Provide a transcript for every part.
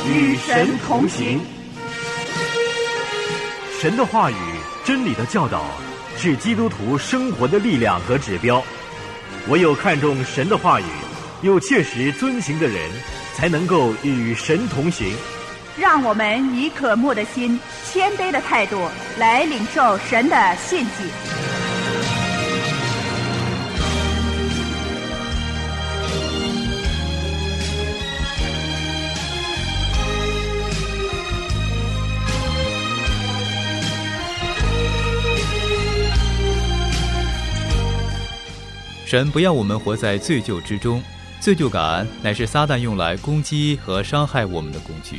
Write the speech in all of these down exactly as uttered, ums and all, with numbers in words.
与神同行。 神的话语、真理的教导是基督徒生活的力量和指标。唯有看重神的话语，又切实遵行的人，才能够与神同行。 让我们以渴慕的心、谦卑的态度来领受神的信息。 神不要我们活在罪疚之中，罪疚感乃是撒旦用来攻击和伤害我们的工具。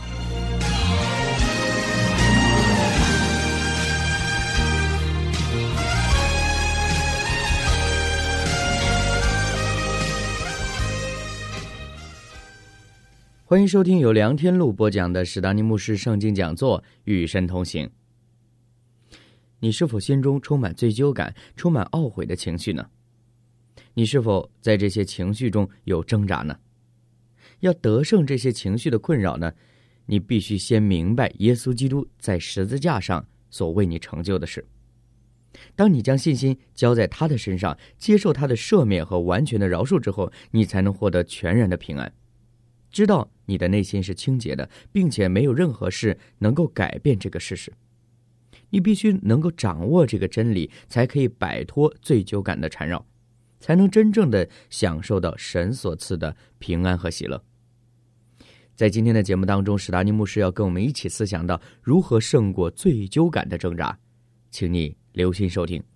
欢迎收听由梁天路播讲的史达尼牧师圣经讲座《与神同行》。你是否心中充满罪疚感、充满懊悔的情绪呢？你是否在这些情绪中有挣扎呢？要得胜这些情绪的困扰呢，你必须先明白耶稣基督在十字架上所为你成就的事。当你将信心交在他的身上，接受他的赦免和完全的饶恕之后，你才能获得全然的平安，知道你的内心是清洁的，并且没有任何事能够改变这个事实。你必须能够掌握这个真理，才可以摆脱罪疚感的缠绕，才能真正的享受到神所赐的平安和喜乐。在今天的节目当中，史达尼牧师要跟我们一起思想到如何胜过罪疚感的挣扎，请你留心收听。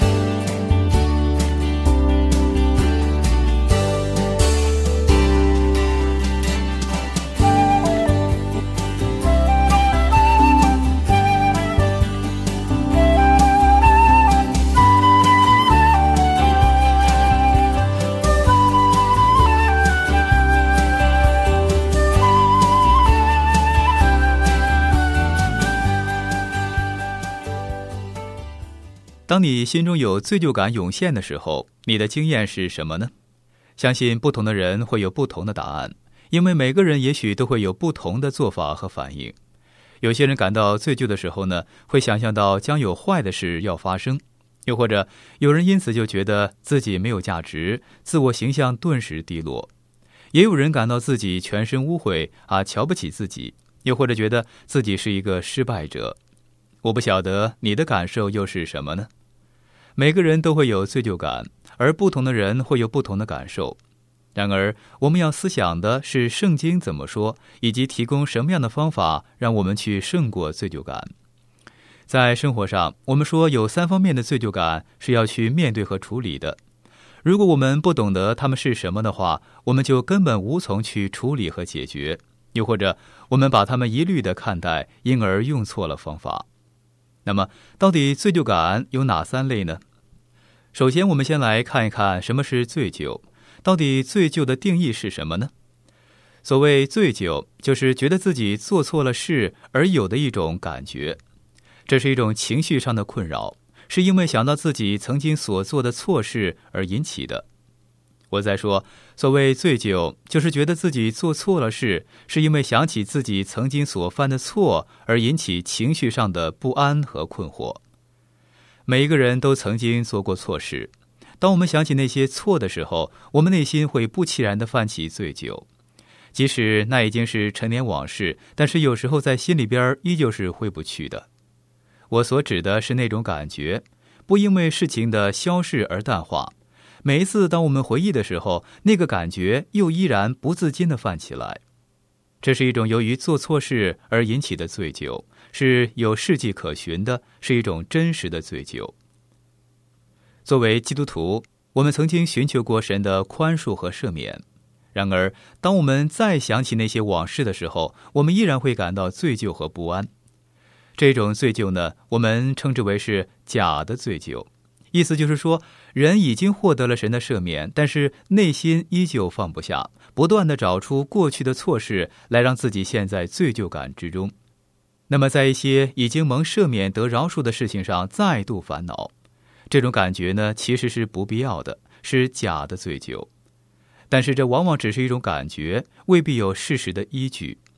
当你心中有罪疚感涌现的时候，你的经验是什么呢？相信不同的人会有不同的答案，因为每个人也许都会有不同的做法和反应。有些人感到罪疚的时候呢，会想象到将有坏的事要发生，又或者有人因此就觉得自己没有价值，自我形象顿时低落。也有人感到自己全身污秽啊，瞧不起自己，又或者觉得自己是一个失败者。我不晓得你的感受又是什么呢？每个人都会有罪疚感，而不同的人会有不同的感受。然而，我们要思想的是圣经怎么说，以及提供什么样的方法让我们去胜过罪疚感。在生活上，我们说有三方面的罪疚感是要去面对和处理的。如果我们不懂得它们是什么的话，我们就根本无从去处理和解决，又或者我们把它们一律的看待，因而用错了方法。那么，到底罪疚感有哪三类呢？首先，我们先来看一看什么是罪疚。到底罪疚的定义是什么呢？所谓罪疚，就是觉得自己做错了事而有的一种感觉。这是一种情绪上的困扰，是因为想到自己曾经所做的错事而引起的。我再说，所谓罪疚，就是觉得自己做错了事，是因为想起自己曾经所犯的错而引起情绪上的不安和困惑。每一个人都曾经做过错事，当我们想起那些错的时候，我们内心会不期然地泛起罪疚。即使那已经是陈年往事，但是有时候在心里边依旧是回不去的。我所指的是那种感觉，不因为事情的消逝而淡化。每一次当我们回忆的时候，那个感觉又依然不自禁地泛起来。这是一种由于做错事而引起的罪疚，是有事迹可循的，是一种真实的罪疚。作为基督徒，我们曾经寻求过神的宽恕和赦免，然而当我们再想起那些往事的时候，我们依然会感到罪疚和不安。这种罪疚呢，我们称之为是假的罪疚，意思就是说，人已经获得了神的赦免，但是内心依旧放不下，不断地找出过去的错事来让自己陷在罪疚感之中。那么在一些已经蒙赦免得饶恕的事情上再度烦恼，这种感觉呢，其实是不必要的，是假的罪疚。但是这往往只是一种感觉，未必有事实的依据。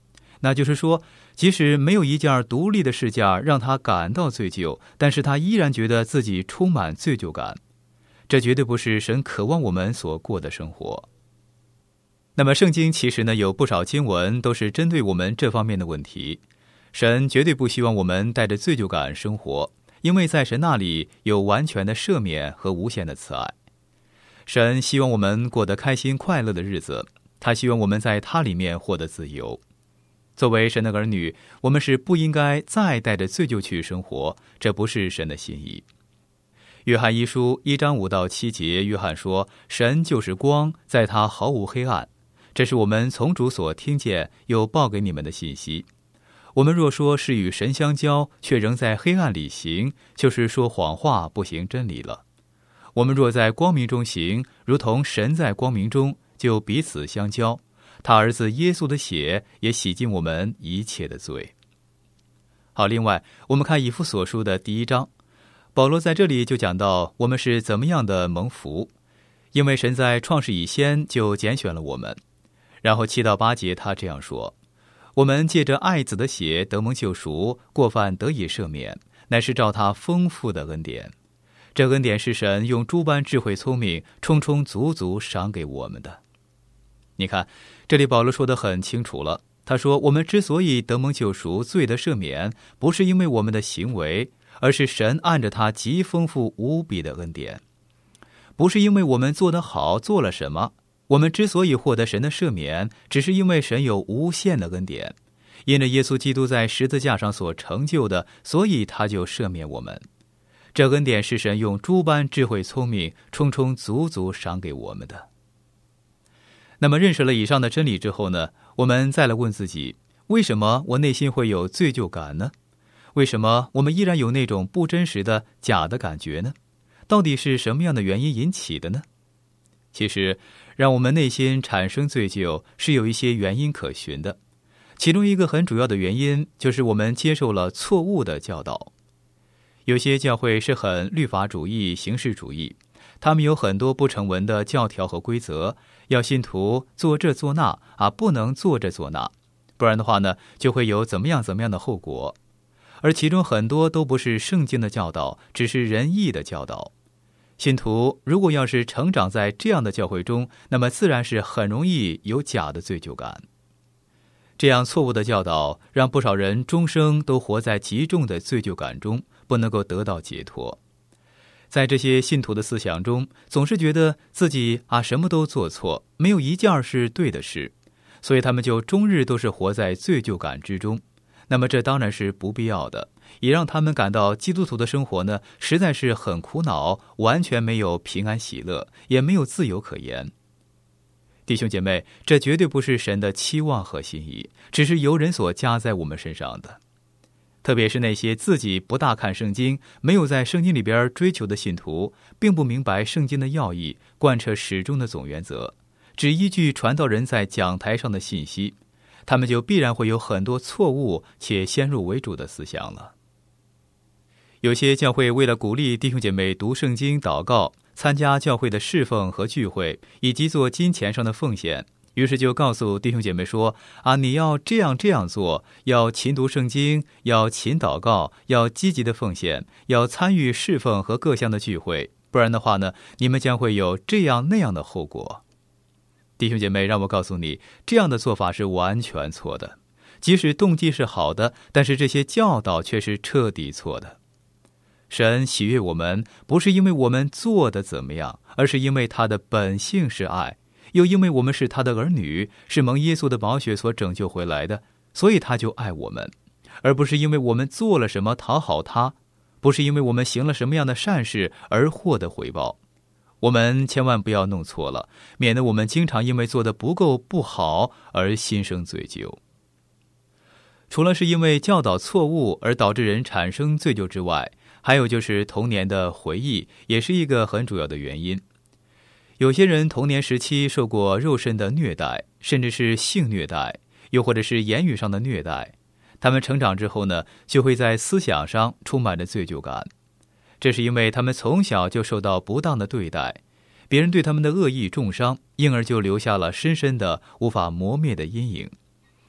那就是说，即使没有一件独立的事件让他感到罪疚，但是他依然觉得自己充满罪疚感。这绝对不是神渴望我们所过的生活。那么圣经其实呢，有不少经文都是针对我们这方面的问题。神绝对不希望我们带着罪疚感生活，因为在神那里有完全的赦免和无限的慈爱。神希望我们过得开心快乐的日子，他希望我们在他里面获得自由。作为神的儿女，我们是不应该再带着罪疚去生活，这不是神的心意。约翰一书一章五到七节，约翰说，神就是光，在他毫无黑暗。这是我们从主所听见又报给你们的信息。我们若说是与神相交，却仍在黑暗里行，就是说谎话，不行真理了。我们若在光明中行，如同神在光明中，就彼此相交。他儿子耶稣的血也洗净我们一切的罪。好，另外我们看以弗所书的第一章，保罗在这里就讲到我们是怎么样的蒙福，因为神在创世以先就拣选了我们。然后七到八节他这样说，我们借着爱子的血得蒙救赎，过犯得以赦免，乃是照他丰富的恩典。这恩典是神用诸般智慧聪明充充足足赏给我们的。你看，这里保罗说得很清楚了，他说我们之所以得蒙救赎，罪的赦免，不是因为我们的行为，而是神按着他极丰富无比的恩典。不是因为我们做得好，做了什么，我们之所以获得神的赦免，只是因为神有无限的恩典，因着耶稣基督在十字架上所成就的，所以他就赦免我们。这恩典是神用诸般智慧聪明充充足足赏给我们的。那么认识了以上的真理之后呢，我们再来问自己，为什么我内心会有罪疚感呢？为什么我们依然有那种不真实的假的感觉呢？到底是什么样的原因引起的呢？其实让我们内心产生罪疚是有一些原因可循的，其中一个很主要的原因就是我们接受了错误的教导。有些教会是很律法主义、形式主义，他们有很多不成文的教条和规则，要信徒做这做那啊，不能做这做那，不然的话呢，就会有怎么样怎么样的后果。而其中很多都不是圣经的教导，只是人意的教导。信徒如果要是成长在这样的教会中，那么自然是很容易有假的罪疚感。这样错误的教导让不少人终生都活在极重的罪疚感中，不能够得到解脱。在这些信徒的思想中，总是觉得自己啊什么都做错，没有一件是对的事，所以他们就终日都是活在罪疚感之中。那么这当然是不必要的，也让他们感到基督徒的生活呢，实在是很苦恼，完全没有平安喜乐，也没有自由可言。弟兄姐妹，这绝对不是神的期望和心意，只是由人所加在我们身上的。特别是那些自己不大看圣经，没有在圣经里边追求的信徒，并不明白圣经的要义，贯彻始终的总原则，只依据传道人在讲台上的信息，他们就必然会有很多错误且先入为主的思想了。有些教会为了鼓励弟兄姐妹读圣经、祷告、参加教会的侍奉和聚会，以及做金钱上的奉献，于是就告诉弟兄姐妹说啊，你要这样这样做，要勤读圣经，要勤祷告，要积极的奉献，要参与侍奉和各项的聚会，不然的话呢，你们将会有这样那样的后果。弟兄姐妹，让我告诉你，这样的做法是完全错的。即使动机是好的，但是这些教导却是彻底错的。神喜悦我们，不是因为我们做的怎么样，而是因为他的本性是爱，又因为我们是他的儿女，是蒙耶稣的宝血所拯救回来的，所以他就爱我们，而不是因为我们做了什么讨好他，不是因为我们行了什么样的善事而获得回报。我们千万不要弄错了，免得我们经常因为做得不够不好而心生罪疚。除了是因为教导错误而导致人产生罪疚之外，还有就是童年的回忆也是一个很主要的原因。有些人童年时期受过肉身的虐待，甚至是性虐待，又或者是言语上的虐待，他们成长之后呢，就会在思想上充满着罪疚感。这是因为他们从小就受到不当的对待，别人对他们的恶意重伤，因而就留下了深深的无法磨灭的阴影。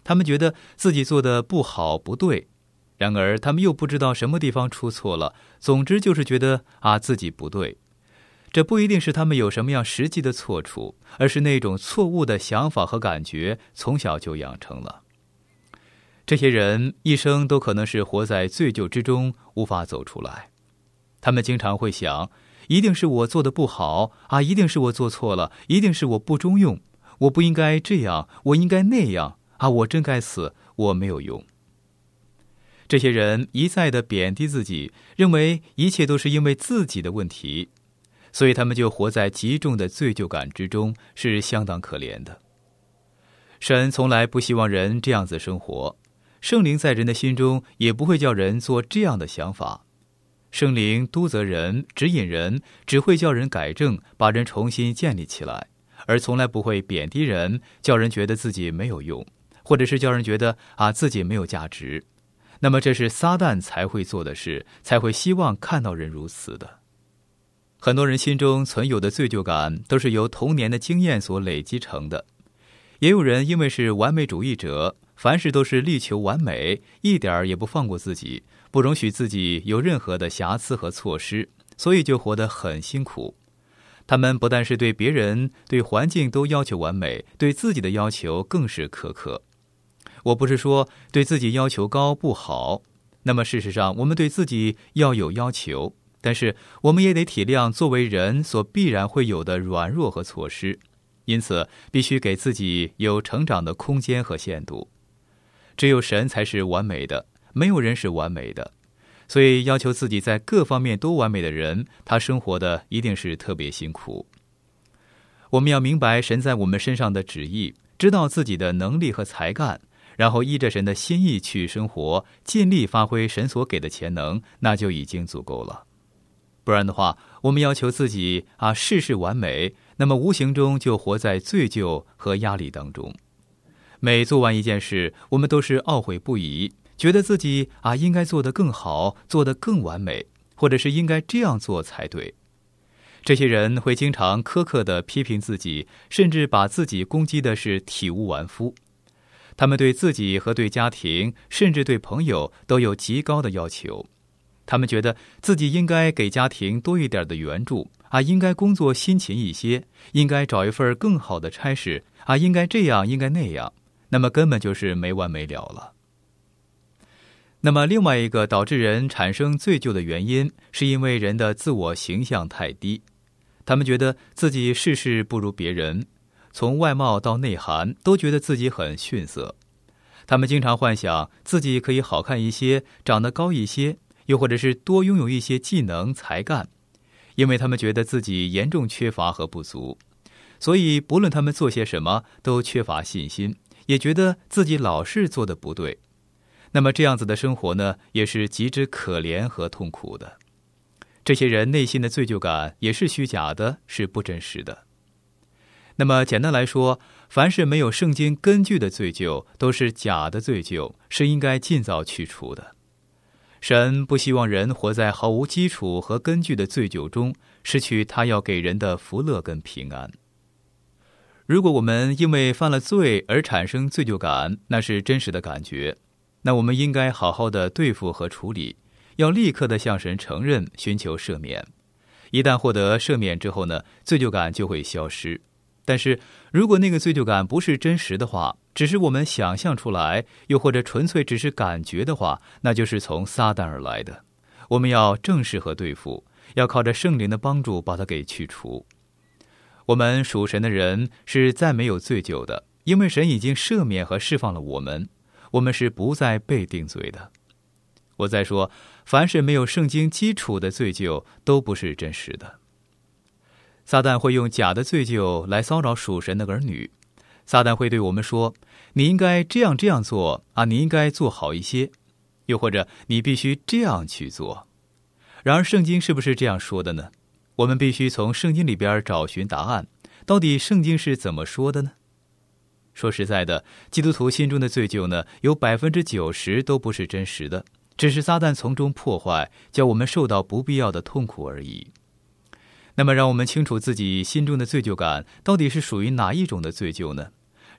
他们觉得自己做的不好不对，然而他们又不知道什么地方出错了，总之就是觉得啊自己不对。这不一定是他们有什么样实际的错处，而是那种错误的想法和感觉从小就养成了。这些人一生都可能是活在罪疚之中，无法走出来。他们经常会想，一定是我做的不好啊，一定是我做错了，一定是我不中用，我不应该这样，我应该那样啊，我真该死，我没有用。这些人一再地贬低自己，认为一切都是因为自己的问题，所以他们就活在极重的罪疚感之中，是相当可怜的。神从来不希望人这样子生活，圣灵在人的心中也不会叫人做这样的想法。圣灵督责人，指引人，只会叫人改正，把人重新建立起来，而从来不会贬低人，叫人觉得自己没有用，或者是叫人觉得啊自己没有价值。那么这是撒旦才会做的事，才会希望看到人如此的。很多人心中存有的罪疚感都是由童年的经验所累积成的。也有人因为是完美主义者，凡事都是力求完美，一点儿也不放过自己，不容许自己有任何的瑕疵和错失，所以就活得很辛苦。他们不但是对别人、对环境都要求完美，对自己的要求更是苛刻。我不是说对自己要求高不好，那么事实上我们对自己要有要求，但是我们也得体谅作为人所必然会有的软弱和错失，因此必须给自己有成长的空间和限度。只有神才是完美的，没有人是完美的，所以要求自己在各方面都完美的人，他生活的一定是特别辛苦。我们要明白神在我们身上的旨意，知道自己的能力和才干，然后依着神的心意去生活，尽力发挥神所给的潜能，那就已经足够了。不然的话，我们要求自己啊事事完美，那么无形中就活在罪疚和压力当中。每做完一件事，我们都是懊悔不已，觉得自己啊应该做得更好，做得更完美，或者是应该这样做才对。这些人会经常苛刻地批评自己，甚至把自己攻击的是体无完肤。他们对自己和对家庭，甚至对朋友都有极高的要求。他们觉得自己应该给家庭多一点的援助啊，应该工作辛勤一些，应该找一份更好的差事啊，应该这样，应该那样，那么根本就是没完没了了。那么另外一个导致人产生罪疚的原因，是因为人的自我形象太低。他们觉得自己事事不如别人，从外貌到内涵都觉得自己很逊色。他们经常幻想自己可以好看一些，长得高一些，又或者是多拥有一些技能才干，因为他们觉得自己严重缺乏和不足，所以不论他们做些什么都缺乏信心，也觉得自己老是做得不对。那么这样子的生活呢，也是极之可怜和痛苦的。这些人内心的罪疚感也是虚假的，是不真实的。那么简单来说，凡是没有圣经根据的罪疚，都是假的罪疚，是应该尽早去除的。神不希望人活在毫无基础和根据的罪疚中，失去他要给人的福乐跟平安。如果我们因为犯了罪而产生罪疚感，那是真实的感觉，那我们应该好好的对付和处理，要立刻的向神承认，寻求赦免。一旦获得赦免之后呢，罪疚感就会消失。但是如果那个罪疚感不是真实的话，只是我们想象出来，又或者纯粹只是感觉的话，那就是从撒旦而来的。我们要正视和对付，要靠着圣灵的帮助把它给去除。我们属神的人是再没有罪疚的，因为神已经赦免和释放了我们，我们是不再被定罪的。我再说，凡是没有圣经基础的罪疚都不是真实的。撒旦会用假的罪疚来骚扰属神的儿女。撒旦会对我们说，你应该这样这样做啊，你应该做好一些，又或者你必须这样去做。然而圣经是不是这样说的呢？我们必须从圣经里边找寻答案，到底圣经是怎么说的呢？说实在的，基督徒心中的罪疚呢，有百分之九十都不是真实的，只是撒旦从中破坏，叫我们受到不必要的痛苦而已。那么让我们清楚自己心中的罪疚感到底是属于哪一种的罪疚呢？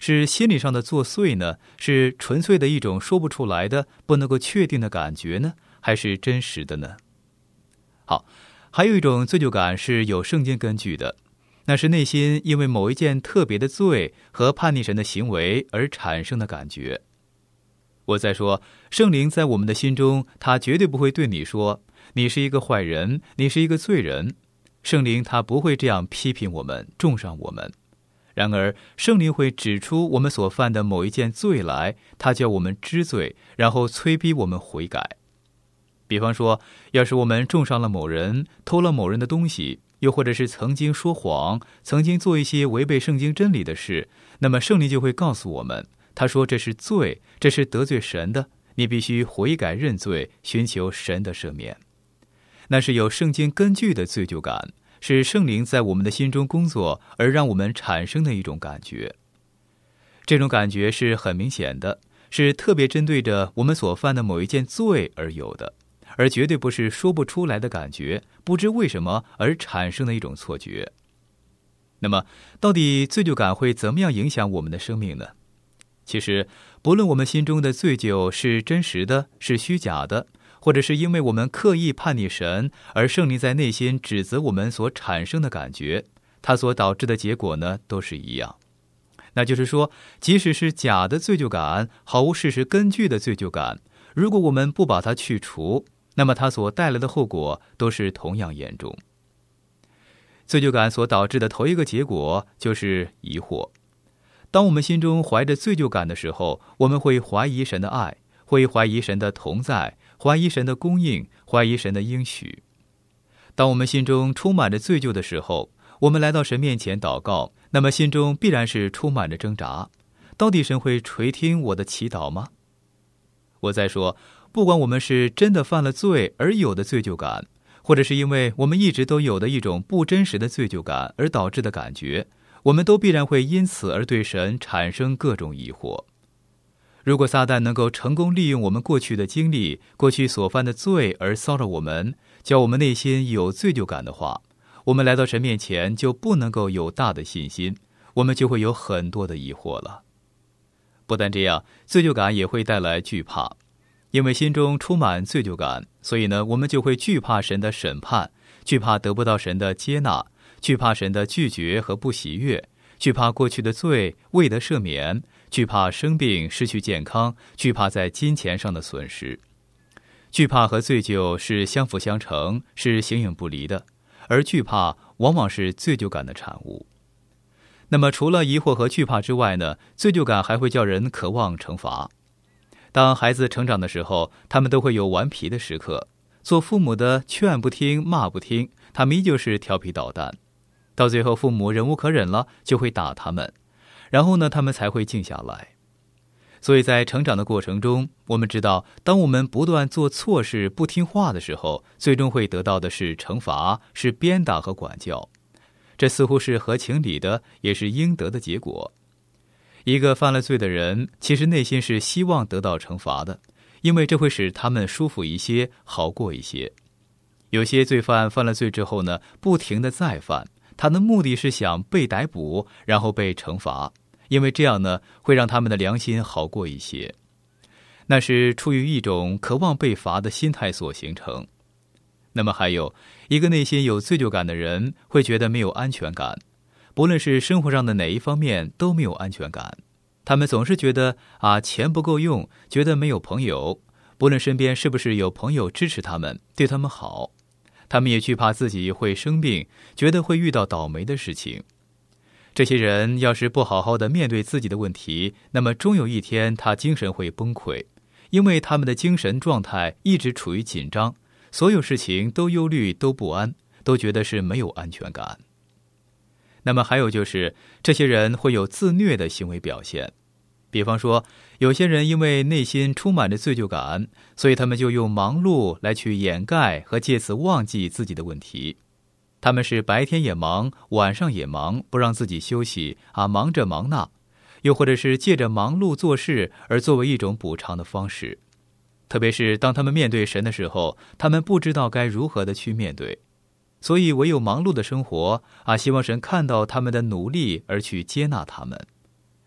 是心理上的作祟呢？是纯粹的一种说不出来的、不能够确定的感觉呢？还是真实的呢？好，还有一种罪疚感是有圣经根据的，那是内心因为某一件特别的罪和叛逆神的行为而产生的感觉。我再说，圣灵在我们的心中，他绝对不会对你说你是一个坏人，你是一个罪人。圣灵他不会这样批评我们，重伤我们。然而圣灵会指出我们所犯的某一件罪来，他叫我们知罪，然后催逼我们悔改。比方说，要是我们重伤了某人，偷了某人的东西，又或者是曾经说谎，曾经做一些违背圣经真理的事，那么圣灵就会告诉我们，他说这是罪，这是得罪神的，你必须悔改认罪，寻求神的赦免。那是有圣经根据的罪疚感，是圣灵在我们的心中工作而让我们产生的一种感觉。这种感觉是很明显的，是特别针对着我们所犯的某一件罪而有的，而绝对不是说不出来的感觉，不知为什么而产生的一种错觉。那么，到底罪疚感会怎么样影响我们的生命呢？其实，不论我们心中的罪疚是真实的，是虚假的，或者是因为我们刻意叛逆神，而圣灵在内心指责我们所产生的感觉，它所导致的结果呢，都是一样。那就是说，即使是假的罪疚感，毫无事实根据的罪疚感，如果我们不把它去除，那么它所带来的后果都是同样严重。罪疚感所导致的头一个结果就是疑惑。当我们心中怀着罪疚感的时候，我们会怀疑神的爱，会怀疑神的同在，怀疑神的供应，怀疑神的应许。当我们心中充满着罪疚的时候，我们来到神面前祷告，那么心中必然是充满着挣扎。到底神会垂听我的祈祷吗？我再说，不管我们是真的犯了罪而有的罪疚感，或者是因为我们一直都有的一种不真实的罪疚感而导致的感觉，我们都必然会因此而对神产生各种疑惑。如果撒旦能够成功利用我们过去的经历，过去所犯的罪而骚扰我们，叫我们内心有罪疚感的话，我们来到神面前就不能够有大的信心，我们就会有很多的疑惑了。不但这样，罪疚感也会带来惧怕。因为心中充满罪疚感，所以呢，我们就会惧怕神的审判，惧怕得不到神的接纳，惧怕神的拒绝和不喜悦，惧怕过去的罪未得赦免，惧怕生病失去健康，惧怕在金钱上的损失。惧怕和罪疚是相辅相成，是形影不离的，而惧怕往往是罪疚感的产物。那么除了疑惑和惧怕之外呢，罪疚感还会叫人渴望惩罚。当孩子成长的时候，他们都会有顽皮的时刻，做父母的劝不听骂不听，他们依旧是调皮捣蛋，到最后父母忍无可忍了，就会打他们，然后呢，他们才会静下来。所以在成长的过程中，我们知道，当我们不断做错事不听话的时候，最终会得到的是惩罚，是鞭打和管教。这似乎是合情理的，也是应得的结果。一个犯了罪的人，其实内心是希望得到惩罚的，因为这会使他们舒服一些，好过一些。有些罪犯犯了罪之后呢，不停地再犯，他的目的是想被逮捕，然后被惩罚，因为这样呢，会让他们的良心好过一些。那是出于一种渴望被罚的心态所形成。那么还有一个内心有罪疚感的人，会觉得没有安全感，不论是生活上的哪一方面都没有安全感。他们总是觉得啊，钱不够用，觉得没有朋友，不论身边是不是有朋友支持他们，对他们好。他们也惧怕自己会生病，觉得会遇到倒霉的事情。这些人要是不好好的面对自己的问题，那么终有一天他精神会崩溃，因为他们的精神状态一直处于紧张，所有事情都忧虑，都不安，都觉得是没有安全感。那么还有就是，这些人会有自虐的行为表现。比方说，有些人因为内心充满着罪疚感，所以他们就用忙碌来去掩盖和借此忘记自己的问题。他们是白天也忙，晚上也忙，不让自己休息啊，忙着忙那，又或者是借着忙碌做事而作为一种补偿的方式。特别是当他们面对神的时候，他们不知道该如何的去面对，所以唯有忙碌的生活啊，希望神看到他们的努力而去接纳他们。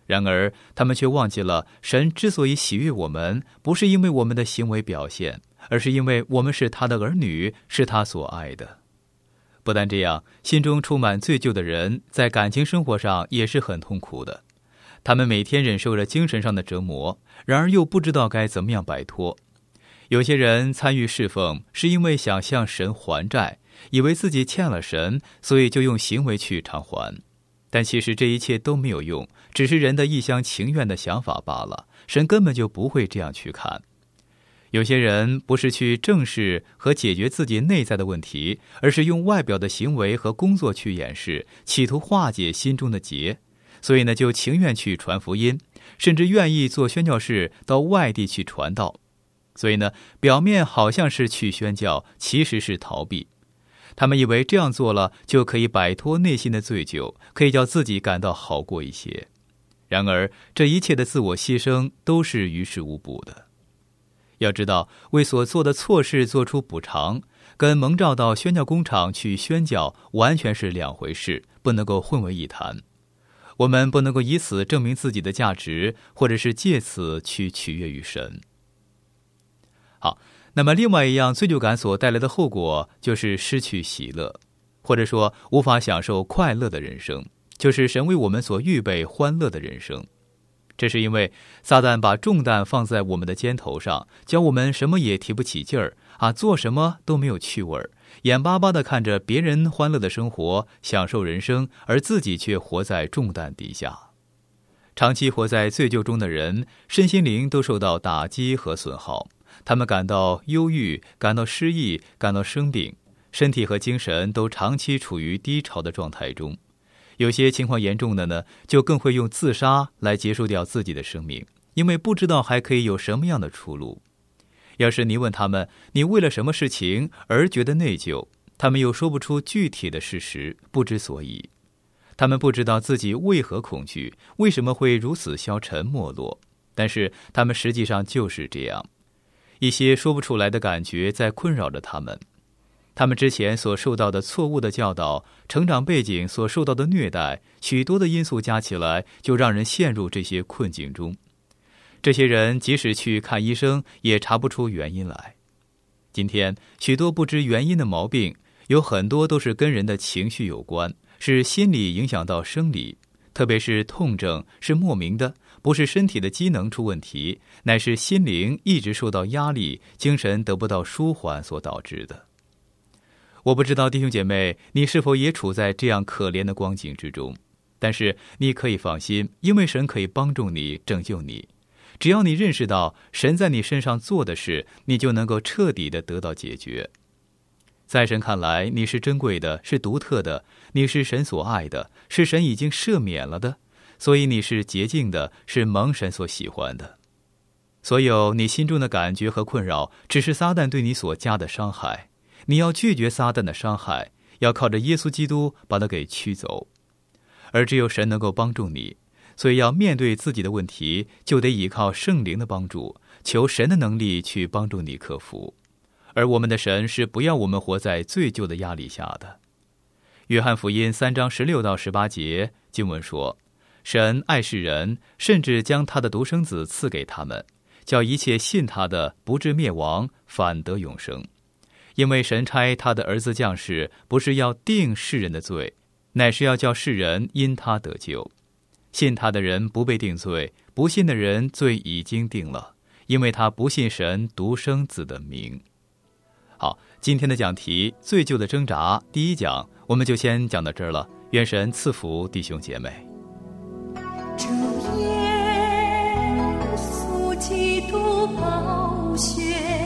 然而他们却忘记了，神之所以喜悦我们，不是因为我们的行为表现，而是因为我们是他的儿女，是他所爱的。不但这样，心中充满罪疚的人在感情生活上也是很痛苦的。他们每天忍受着精神上的折磨，然而又不知道该怎么样摆脱。有些人参与侍奉是因为想向神还债，以为自己欠了神，所以就用行为去偿还。但其实这一切都没有用，只是人的一厢情愿的想法罢了，神根本就不会这样去看。有些人不是去正视和解决自己内在的问题，而是用外表的行为和工作去掩饰，企图化解心中的结，所以呢，就情愿去传福音，甚至愿意做宣教士到外地去传道。所以呢，表面好像是去宣教，其实是逃避。他们以为这样做了就可以摆脱内心的罪疚，可以叫自己感到好过一些。然而这一切的自我牺牲都是于事无补的。要知道，为所做的错事做出补偿，跟蒙召到宣教工厂去宣教完全是两回事，不能够混为一谈。我们不能够以此证明自己的价值，或者是借此去取悦于神。好，那么另外一样罪疚感所带来的后果就是失去喜乐，或者说无法享受快乐的人生，就是神为我们所预备欢乐的人生。这是因为撒旦把重担放在我们的肩头上，教我们什么也提不起劲儿啊，做什么都没有趣味儿，眼巴巴地看着别人欢乐的生活，享受人生，而自己却活在重担底下。长期活在罪疚中的人，身心灵都受到打击和损耗，他们感到忧郁，感到失意，感到生病，身体和精神都长期处于低潮的状态中。有些情况严重的呢，就更会用自杀来结束掉自己的生命，因为不知道还可以有什么样的出路。要是你问他们，你为了什么事情而觉得内疚，他们又说不出具体的事实，不知所以。他们不知道自己为何恐惧，为什么会如此消沉没落，但是他们实际上就是这样。一些说不出来的感觉在困扰着他们。他们之前所受到的错误的教导，成长背景所受到的虐待，许多的因素加起来，就让人陷入这些困境中。这些人即使去看医生，也查不出原因来。今天许多不知原因的毛病，有很多都是跟人的情绪有关，是心理影响到生理，特别是痛症是莫名的，不是身体的机能出问题，乃是心灵一直受到压力，精神得不到舒缓所导致的。我不知道弟兄姐妹，你是否也处在这样可怜的光景之中？但是你可以放心，因为神可以帮助你，拯救你。只要你认识到神在你身上做的事，你就能够彻底的得到解决。在神看来，你是珍贵的，是独特的，你是神所爱的，是神已经赦免了的，所以你是洁净的，是蒙神所喜欢的。所有你心中的感觉和困扰，只是撒旦对你所加的伤害。你要拒绝撒旦的伤害，要靠着耶稣基督把它给驱走。而只有神能够帮助你，所以要面对自己的问题，就得依靠圣灵的帮助，求神的能力去帮助你克服。而我们的神是不要我们活在罪疚的压力下的。约翰福音三章十六到十八节经文说，神爱世人，甚至将他的独生子赐给他们，叫一切信他的不至灭亡，反得永生。因为神差他的儿子降世，不是要定世人的罪，乃是要叫世人因他得救。信他的人不被定罪，不信的人罪已经定了，因为他不信神独生子的名。好，今天的讲题罪疚的挣扎第一讲我们就先讲到这儿了，愿神赐福弟兄姐妹。 主耶稣基督宝血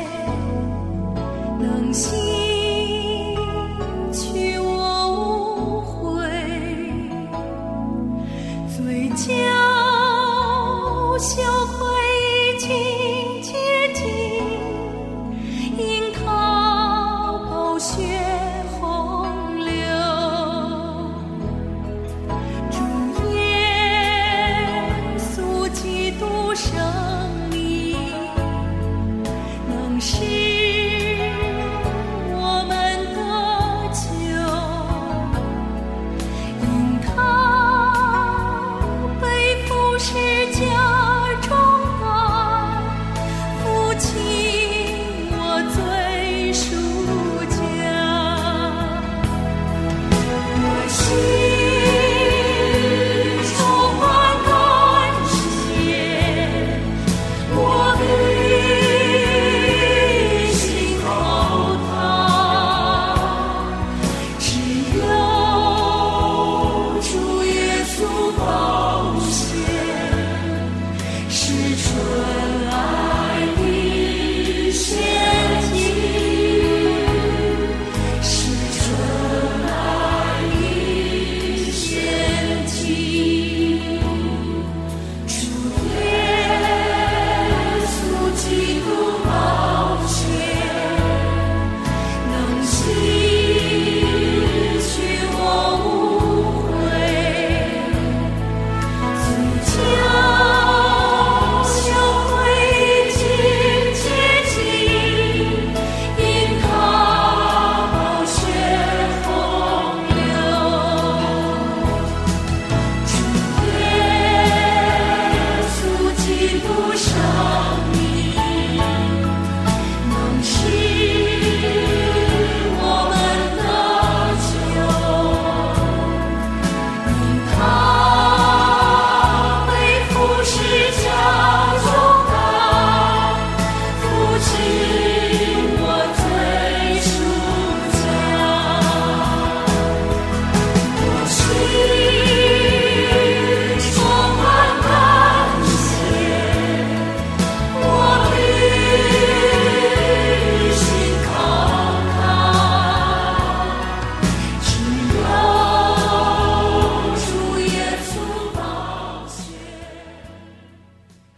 能洗去我无悔，罪疚羞愧已经洁净，因靠宝血洪流。主耶稣基督生命能使是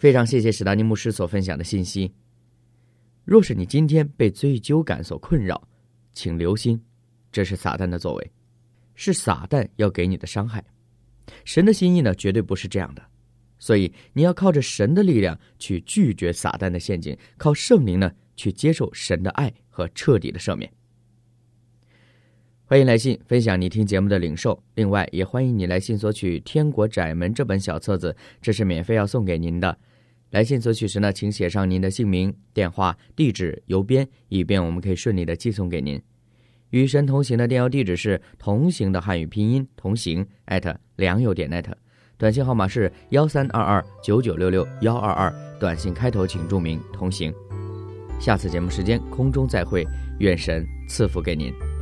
非常谢谢史达尼牧师所分享的信息。若是你今天被罪疚感所困扰，请留心，这是撒旦的作为，是撒旦要给你的伤害。神的心意呢，绝对不是这样的。所以你要靠着神的力量去拒绝撒旦的陷阱，靠圣灵呢去接受神的爱和彻底的赦免。欢迎来信分享你听节目的领受，另外也欢迎你来信索取《天国窄门》这本小册子，这是免费要送给您的。来信索取时呢，请写上您的姓名、电话、地址、邮编，以便我们可以顺利的寄送给您。与神同行的电邮地址是同行的汉语拼音同行 at 良友点 net， 短信号码是幺三二二九九六六幺二二，短信开头请注明同行。下次节目时间空中再会，愿神赐福给您。